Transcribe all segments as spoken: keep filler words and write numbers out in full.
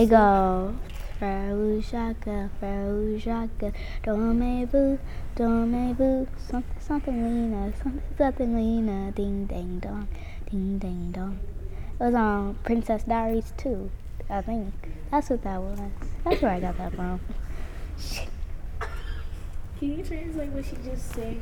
It goes, Frau Shaka, Frau Shaka, Dome boo, Dome boo, something, something, Lena, something, something, Lena, ding, ding, dong, ding, ding, dong. It was on Princess Diaries too, I think. That's what that was. That's where I got that from. Shit. Can you translate what she just said?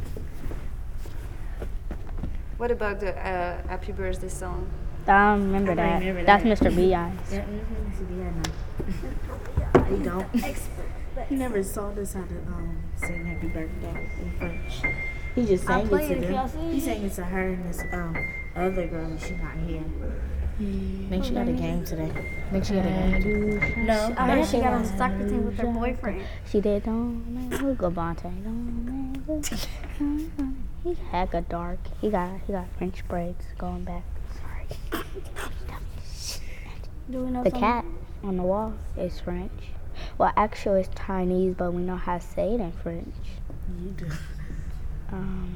What about the uh, Happy Birthday song? I don't remember, I don't that. remember That's that. Mister B I's. Yeah, mm-hmm. Mister B I know. You don't. He never taught us how to um, sing Happy Birthday in French. He just sang it to them. He sang it to her and this um, other girl, and she not here. I think she got a game today. I think she got a game today. No, I heard she got on the soccer team with her boyfriend. She did, don't make who go Bonte, don't make who. He hecka dark. He got he got French braids going back. Sorry. Do we know The something? cat on the wall is French. Well, actually it's Chinese, but we know how to say it in French. You do. Um,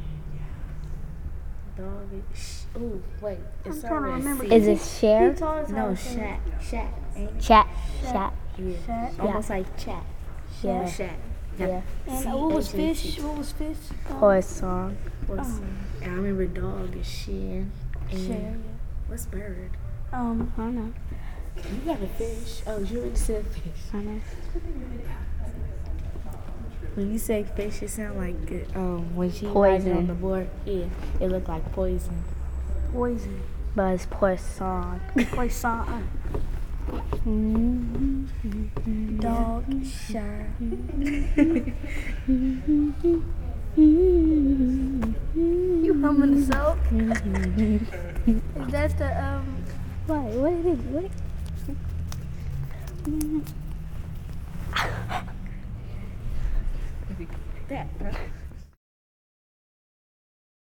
Dog is. Ooh, wait. It's I'm trying to already remember. C. is it share? He told us how No, to say it. Shack. Shack. Ain't it? Chat, chat. Yeah. Shack. Almost like chat. Yeah. Shack. Yeah. And uh, what was C H A C. fish? What was fish? Um, Horse song. What's, Oh. I remember dog is Shin. And Share. what's bird? Um, I don't know. You got a fish. Oh, you already said fish. I don't know. When you say fish, it sound like uh, um when she Poison. poison on the board. Yeah, it looked like poison. poison. But it's poisson. Poisson. Dog. Sure. You humming the soap? Is that the um? What? What is it? What? That, bro.